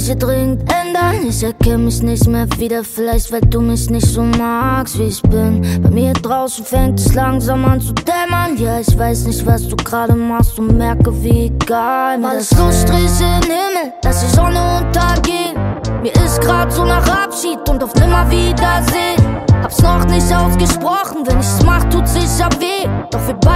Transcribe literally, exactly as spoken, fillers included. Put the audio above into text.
mich hier dringend ändern. Ich erkenn mich nicht mehr wieder, vielleicht weil du mich nicht so magst, wie ich bin. Bei mir draußen fängt es langsam an zu dämmern. Ja, ich weiß nicht, was du gerade machst und merke, wie egal mir das ist. Alles so Striche im Himmel, dass die Sonne untergeht. Mir ist grad so nach Abschied und auf Nimmerwiedersehen. Hab's noch nicht ausgesprochen, wenn ich's mach, tut sicher weh. Doch wir beide